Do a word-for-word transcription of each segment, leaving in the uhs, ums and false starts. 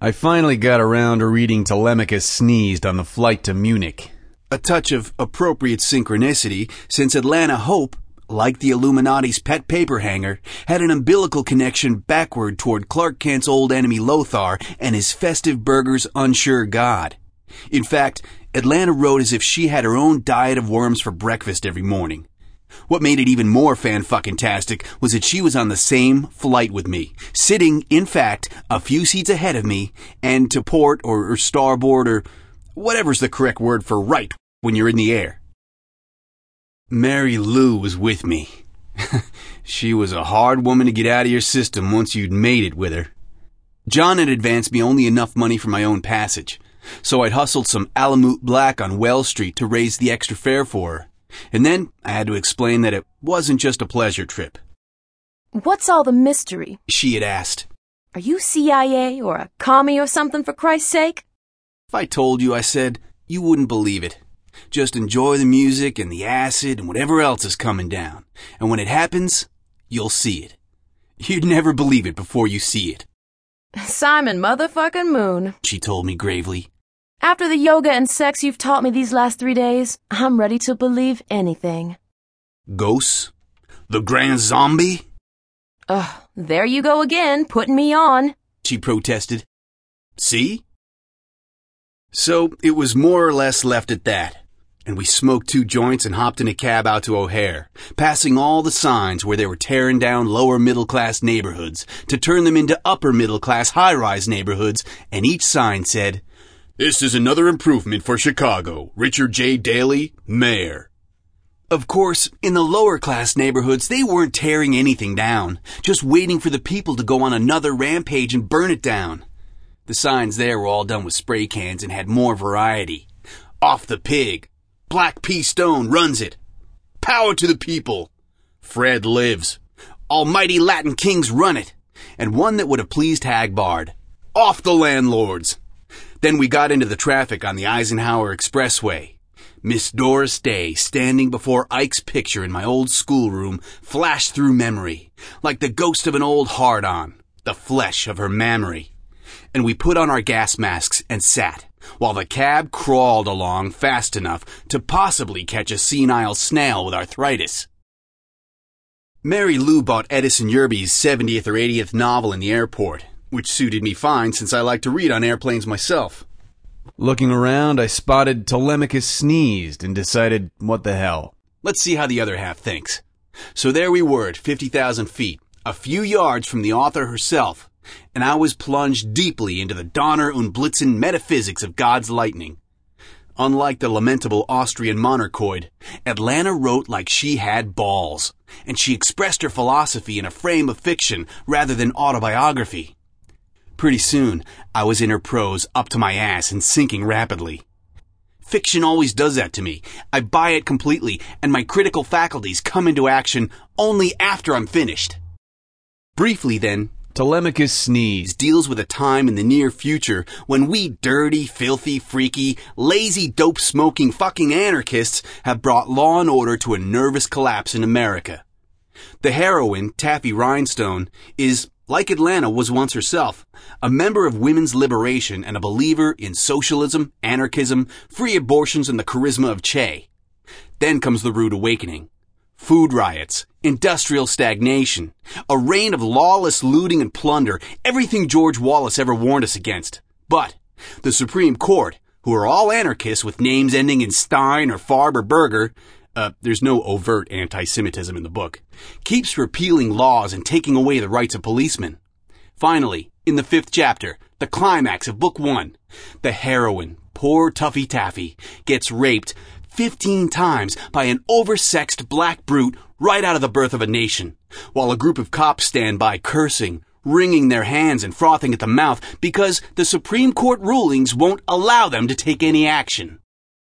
I finally got around to reading Telemachus Sneezed on the flight to Munich. A touch of appropriate synchronicity, since Atlanta Hope, like the Illuminati's pet paper hanger, had an umbilical connection backward toward Clark Kent's old enemy Lothar and his festive burger's unsure god. In fact, Atlanta wrote as if she had her own diet of worms for breakfast every morning. What made it even more fan-fucking-tastic was that she was on the same flight with me, sitting, in fact, a few seats ahead of me, and to port or, or starboard or whatever's the correct word for right when you're in the air. Mary Lou was with me. She was a hard woman to get out of your system once you'd made it with her. John had advanced me only enough money for my own passage, so I'd hustled some Alamut Black on Wells Street to raise the extra fare for her. And then I had to explain that it wasn't just a pleasure trip. What's all the mystery? She had asked. Are you C I A or a commie or something, for Christ's sake? If I told you, I said, you wouldn't believe it. Just enjoy the music and the acid and whatever else is coming down. And when it happens, you'll see it. You'd never believe it before you see it. Simon motherfucking Moon, she told me gravely. After the yoga and sex you've taught me these last three days, I'm ready to believe anything. Ghosts? The Grand Zombie? Ugh, there you go again, putting me on, she protested. See? So it was more or less left at that, and we smoked two joints and hopped in a cab out to O'Hare, passing all the signs where they were tearing down lower middle-class neighborhoods to turn them into upper middle-class high-rise neighborhoods, and each sign said, "This is another improvement for Chicago. Richard J. Daley, Mayor." Of course, in the lower-class neighborhoods, they weren't tearing anything down, just waiting for the people to go on another rampage and burn it down. The signs there were all done with spray cans and had more variety. Off the Pig. Black P. Stone runs it. Power to the people. Fred lives. Almighty Latin Kings run it. And one that would have pleased Hagbard. Off the landlords. Then we got into the traffic on the Eisenhower Expressway. Miss Doris Day, standing before Ike's picture in my old schoolroom, flashed through memory, like the ghost of an old hard-on, the flesh of her mammary. And we put on our gas masks and sat, while the cab crawled along fast enough to possibly catch a senile snail with arthritis. Mary Lou bought Edison Yerby's seventieth or eightieth novel in the airport, which suited me fine since I like to read on airplanes myself. Looking around, I spotted Telemachus Sneezed and decided, what the hell? Let's see how the other half thinks. So there we were at fifty thousand feet, a few yards from the author herself, and I was plunged deeply into the Donner und Blitzen metaphysics of God's lightning. Unlike the lamentable Austrian monarchoid, Atlanta wrote like she had balls, and she expressed her philosophy in a frame of fiction rather than autobiography. Pretty soon, I was in her prose up to my ass and sinking rapidly. Fiction always does that to me. I buy it completely, and my critical faculties come into action only after I'm finished. Briefly then, Telemachus Sneezed deals with a time in the near future when we dirty, filthy, freaky, lazy, dope-smoking fucking anarchists have brought law and order to a nervous collapse in America. The heroine, Taffy Rhinestone, is, like Atlanta was once herself, a member of women's liberation and a believer in socialism, anarchism, free abortions, and the charisma of Che. Then comes the rude awakening. Food riots, industrial stagnation, a reign of lawless looting and plunder, everything George Wallace ever warned us against. But the Supreme Court, who are all anarchists with names ending in Stein or Farb or Berger, uh, there's no overt anti-Semitism in the book, keeps repealing laws and taking away the rights of policemen. Finally, in the fifth chapter, the climax of book one, the heroine, poor Tuffy Taffy, gets raped fifteen times by an oversexed black brute right out of the birth of a nation, while a group of cops stand by cursing, wringing their hands and frothing at the mouth because the Supreme Court rulings won't allow them to take any action.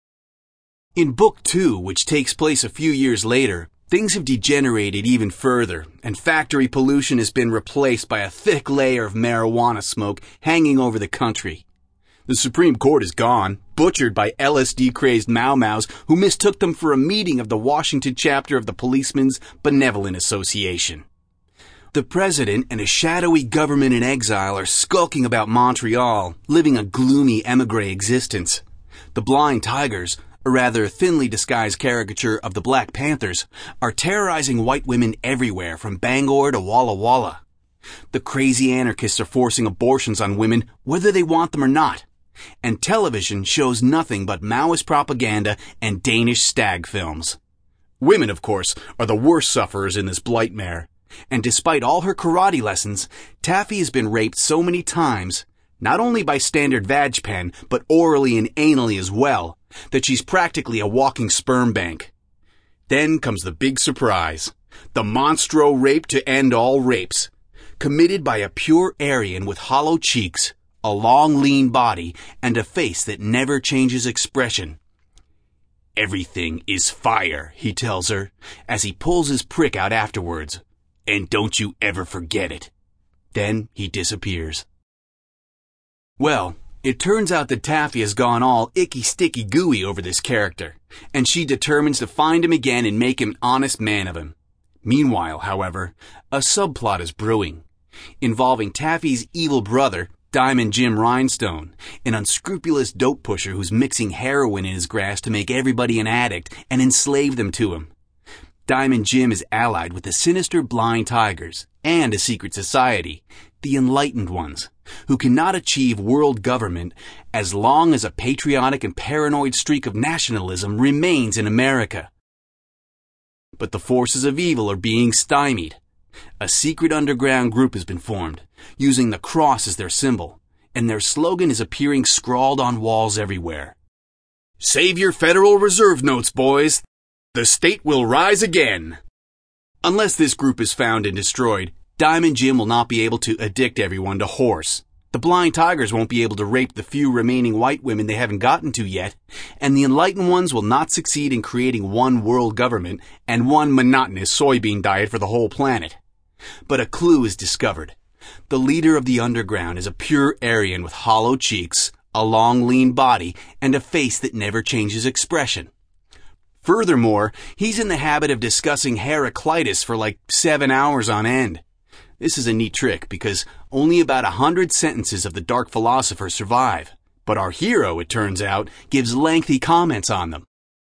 In Book Two, which takes place a few years later, things have degenerated even further, and factory pollution has been replaced by a thick layer of marijuana smoke hanging over the country. The Supreme Court is gone, butchered by L S D-crazed Mau-Maus who mistook them for a meeting of the Washington chapter of the Policemen's Benevolent Association. The president and a shadowy government in exile are skulking about Montreal, living a gloomy emigre existence. The Blind Tigers, a rather thinly disguised caricature of the Black Panthers, are terrorizing white women everywhere from Bangor to Walla Walla. The crazy anarchists are forcing abortions on women whether they want them or not. And television shows nothing but Maoist propaganda and Danish stag films. Women, of course, are the worst sufferers in this blightmare. And despite all her karate lessons, Taffy has been raped so many times, not only by standard vag pen, but orally and anally as well, that she's practically a walking sperm bank. Then comes the big surprise. The Monstro rape to end all rapes. Committed by a pure Aryan with hollow cheeks, a long lean body, and a face that never changes expression. Everything is fire, he tells her, as he pulls his prick out afterwards. And don't you ever forget it. Then he disappears. Well, it turns out that Taffy has gone all icky sticky gooey over this character, and she determines to find him again and make an honest man of him. Meanwhile, however, a subplot is brewing, involving Taffy's evil brother, Diamond Jim Rhinestone, an unscrupulous dope pusher who's mixing heroin in his grass to make everybody an addict and enslave them to him. Diamond Jim is allied with the sinister Blind Tigers and a secret society, the Enlightened Ones, who cannot achieve world government as long as a patriotic and paranoid streak of nationalism remains in America. But the forces of evil are being stymied. A secret underground group has been formed, using the cross as their symbol, and their slogan is appearing scrawled on walls everywhere. Save your Federal Reserve notes, boys. The state will rise again. Unless this group is found and destroyed, Diamond Jim will not be able to addict everyone to horse. The Blind Tigers won't be able to rape the few remaining white women they haven't gotten to yet, and the Enlightened Ones will not succeed in creating one world government and one monotonous soybean diet for the whole planet. But a clue is discovered. The leader of the underground is a pure Aryan with hollow cheeks, a long lean body, and a face that never changes expression. Furthermore, he's in the habit of discussing Heraclitus for like seven hours on end. This is a neat trick because only about a hundred sentences of the Dark Philosopher survive, but our hero, it turns out, gives lengthy comments on them.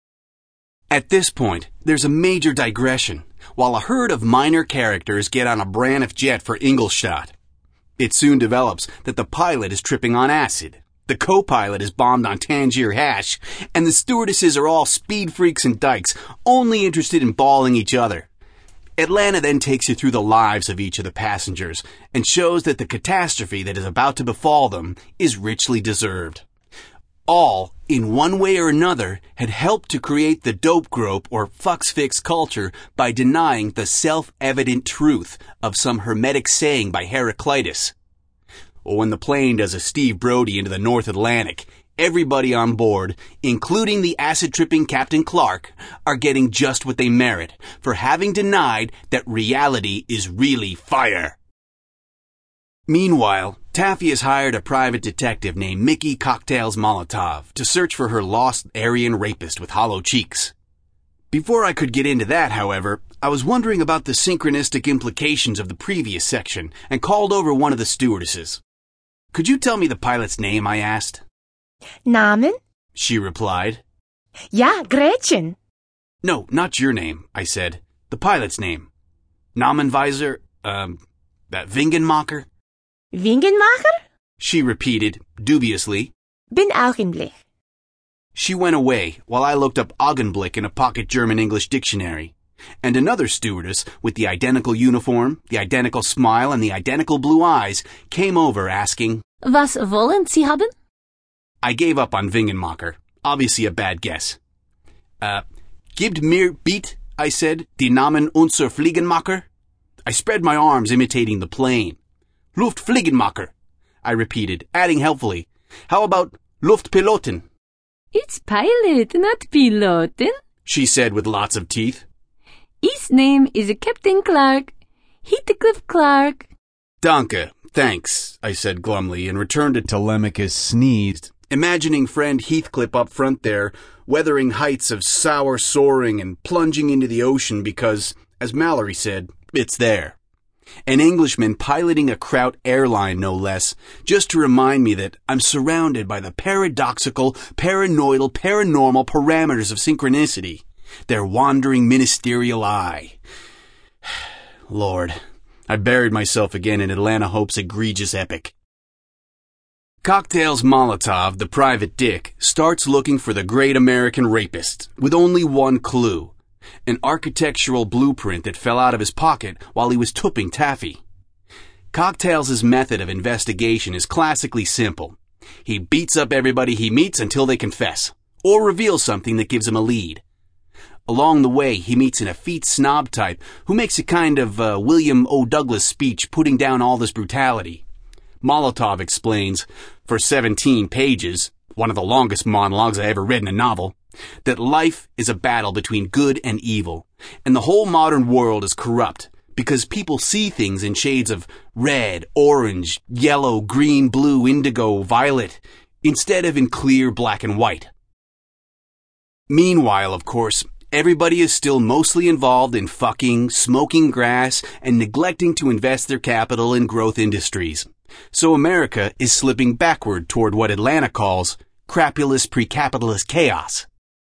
At this point, there's a major digression, while a herd of minor characters get on a Braniff jet for Ingolstadt. It soon develops that the pilot is tripping on acid, the co-pilot is bombed on Tangier hash, and the stewardesses are all speed freaks and dykes, only interested in bawling each other. Atlanta then takes you through the lives of each of the passengers and shows that the catastrophe that is about to befall them is richly deserved. All, in one way or another, had helped to create the dope grope or fucks-fix culture by denying the self-evident truth of some hermetic saying by Heraclitus. Or when the plane does a Steve Brody into the North Atlantic, everybody on board, including the acid-tripping Captain Clark, are getting just what they merit for having denied that reality is really fire. Meanwhile, Taffy has hired a private detective named Mickey Cocktails Molotov to search for her lost Aryan rapist with hollow cheeks. Before I could get into that, however, I was wondering about the synchronistic implications of the previous section and called over one of the stewardesses. Could you tell me the pilot's name, I asked. Namen? She replied. Ja, Gretchen. No, not your name, I said. The pilot's name. Namenweiser, um, that Wingenmacher? Wingenmacher? She repeated, dubiously. Bin Augenblick. She went away while I looked up Augenblick in a pocket German-English dictionary. And another stewardess with the identical uniform, the identical smile, and the identical blue eyes came over asking, Was wollen Sie haben? I gave up on Wingenmacher. Obviously a bad guess. Uh, Gibt mir bitte, I said, die Namen unser Fliegenmacher? I spread my arms imitating the plane. Luftfliegenmacher, I repeated, adding helpfully, how about Luftpiloten? It's pilot, not piloten, she said with lots of teeth. His name is Captain Clark. Heathcliff Clark. Danke, thanks, I said glumly, and returned to Telemachus sneezed, imagining friend Heathcliff up front there, weathering heights of sour soaring and plunging into the ocean because, as Mallory said, it's there. An Englishman piloting a Kraut airline, no less, just to remind me that I'm surrounded by the paradoxical, paranoidal, paranormal parameters of synchronicity, their wandering ministerial eye. Lord, I buried myself again in Atlanta Hope's egregious epic. Cocktails Molotov, the private dick, starts looking for the great American rapist, with only one clue. An architectural blueprint that fell out of his pocket while he was tupping taffy. Cocktails' method of investigation is classically simple. He beats up everybody he meets until they confess, or reveal something that gives him a lead. Along the way, he meets an effete snob type who makes a kind of uh, William O. Douglas speech putting down all this brutality. Molotov explains, for seventeen pages, one of the longest monologues I ever read in a novel, that life is a battle between good and evil, and the whole modern world is corrupt because people see things in shades of red, orange, yellow, green, blue, indigo, violet, instead of in clear black and white. Meanwhile, of course, everybody is still mostly involved in fucking, smoking grass, and neglecting to invest their capital in growth industries. So America is slipping backward toward what Atlanta calls crapulous pre-capitalist chaos.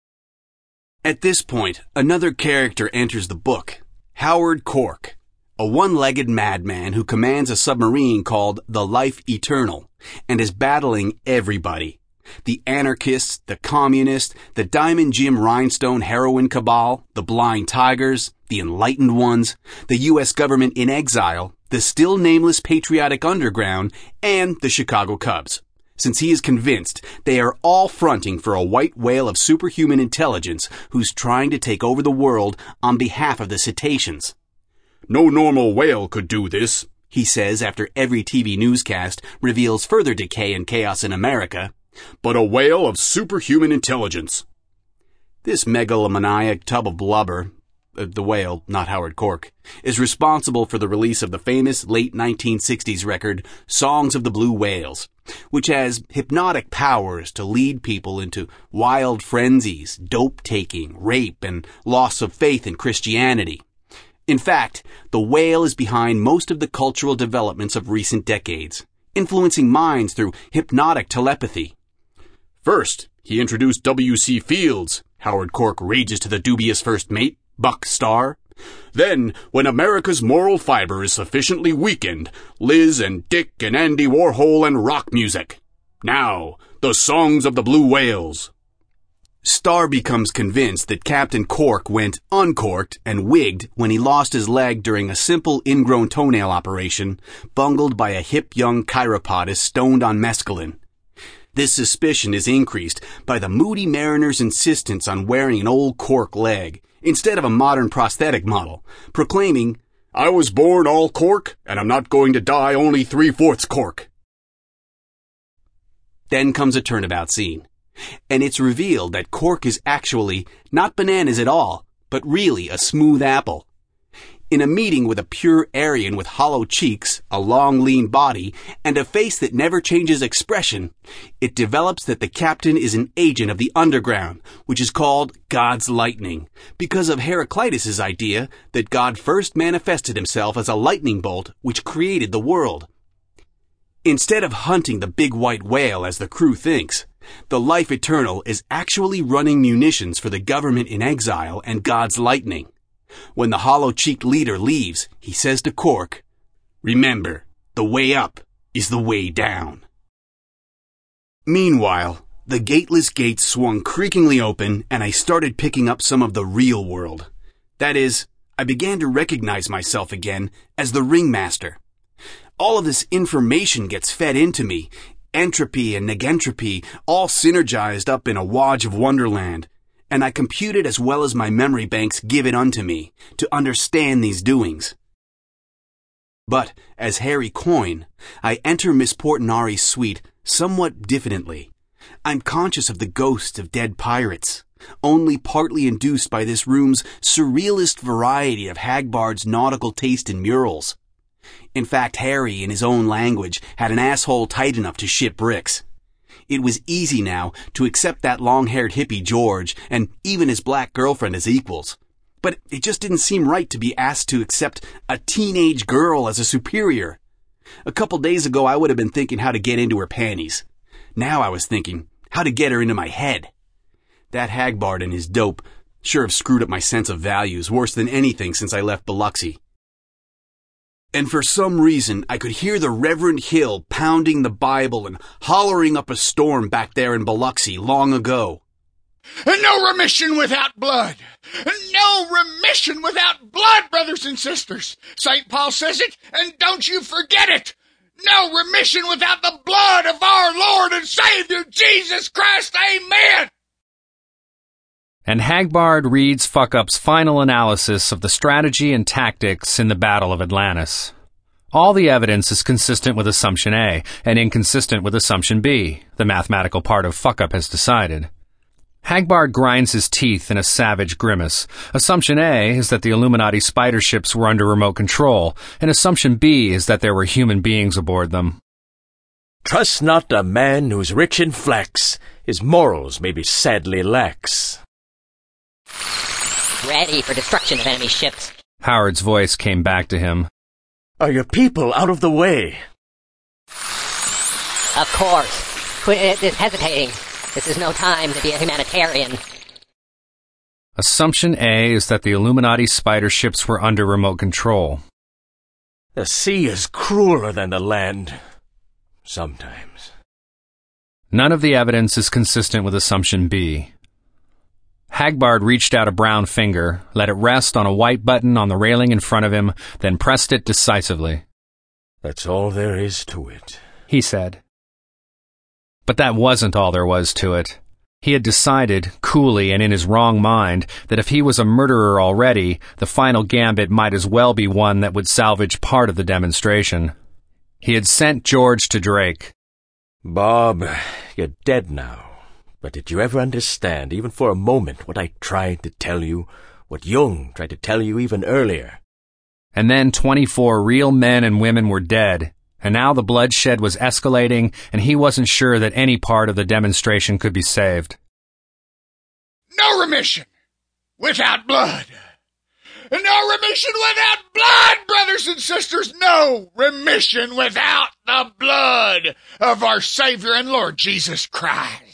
At this point, another character enters the book, Howard Cork, a one-legged madman who commands a submarine called the Life Eternal and is battling everybody. The anarchists, the communists, the Diamond Jim Rhinestone heroin cabal, the blind tigers, the enlightened ones, the U S government in exile, the still nameless patriotic underground, and the Chicago Cubs, since he is convinced they are all fronting for a white whale of superhuman intelligence who's trying to take over the world on behalf of the cetaceans. No normal whale could do this, he says after every T V newscast reveals further decay and chaos in America, but a whale of superhuman intelligence. This megalomaniac tub of blubber, uh, the whale, not Howard Cork, is responsible for the release of the famous late nineteen sixties record Songs of the Blue Whales, which has hypnotic powers to lead people into wild frenzies, dope-taking, rape, and loss of faith in Christianity. In fact, the whale is behind most of the cultural developments of recent decades, influencing minds through hypnotic telepathy. First, he introduced W C Fields, Howard Cork rages to the dubious first mate, Buck Starr. Then, when America's moral fiber is sufficiently weakened, Liz and Dick and Andy Warhol and rock music. Now, the Songs of the Blue Whales. Starr becomes convinced that Captain Cork went uncorked and wigged when he lost his leg during a simple ingrown toenail operation bungled by a hip young chiropodist stoned on mescaline. This suspicion is increased by the moody mariner's insistence on wearing an old cork leg instead of a modern prosthetic model, proclaiming, "I was born all cork, and I'm not going to die only three-fourths cork." Then comes a turnabout scene, and it's revealed that Cork is actually not bananas at all, but really a smooth apple. In a meeting with a pure Aryan with hollow cheeks, a long lean body, and a face that never changes expression, it develops that the captain is an agent of the underground, which is called God's lightning, because of Heraclitus' idea that God first manifested himself as a lightning bolt which created the world. Instead of hunting the big white whale as the crew thinks, the Life Eternal is actually running munitions for the government in exile and God's lightning. When the hollow-cheeked leader leaves, he says to Cork, "Remember, the way up is the way down." Meanwhile, the gateless gates swung creakingly open, and I started picking up some of the real world. That is, I began to recognize myself again as the ringmaster. All of this information gets fed into me, entropy and negentropy, all synergized up in a wodge of wonderland, and I compute it as well as my memory banks give it unto me, to understand these doings. But, as Harry Coyne, I enter Miss Portinari's suite somewhat diffidently. I'm conscious of the ghosts of dead pirates, only partly induced by this room's surrealist variety of Hagbard's nautical taste in murals. In fact, Harry, in his own language, had an asshole tight enough to ship bricks. It was easy now to accept that long-haired hippie George and even his black girlfriend as equals. But it just didn't seem right to be asked to accept a teenage girl as a superior. A couple days ago, I would have been thinking how to get into her panties. Now I was thinking how to get her into my head. That Hagbard and his dope sure have screwed up my sense of values worse than anything since I left Biloxi. And for some reason, I could hear the Reverend Hill pounding the Bible and hollering up a storm back there in Biloxi long ago. No remission without blood. No remission without blood, brothers and sisters. Saint Paul says it, and don't you forget it. No remission without the blood of our Lord and Savior, Jesus Christ. Amen. And Hagbard reads Fuck-Up's final analysis of the strategy and tactics in the Battle of Atlantis. All the evidence is consistent with Assumption A and inconsistent with Assumption B, the mathematical part of Fuck-Up has decided. Hagbard grinds his teeth in a savage grimace. Assumption A is that the Illuminati spider ships were under remote control, and Assumption B is that there were human beings aboard them. Trust not a man who's rich in flex. His morals may be sadly lax. Ready for destruction of enemy ships. Howard's voice came back to him. Are your people out of the way? Of course. Quit uh, hesitating. This is no time to be a humanitarian. Assumption A is that the Illuminati spider ships were under remote control. The sea is crueler than the land. Sometimes. None of the evidence is consistent with Assumption B. Hagbard reached out a brown finger, let it rest on a white button on the railing in front of him, then pressed it decisively. That's all there is to it, he said. But that wasn't all there was to it. He had decided, coolly and in his wrong mind, that if he was a murderer already, the final gambit might as well be one that would salvage part of the demonstration. He had sent George to Drake. Bob, you're dead now. But did you ever understand, even for a moment, what I tried to tell you, what Jung tried to tell you even earlier? And then twenty-four real men and women were dead, and now the bloodshed was escalating, and he wasn't sure that any part of the demonstration could be saved. No remission without blood. No remission without blood, brothers and sisters. No remission without the blood of our Savior and Lord Jesus Christ.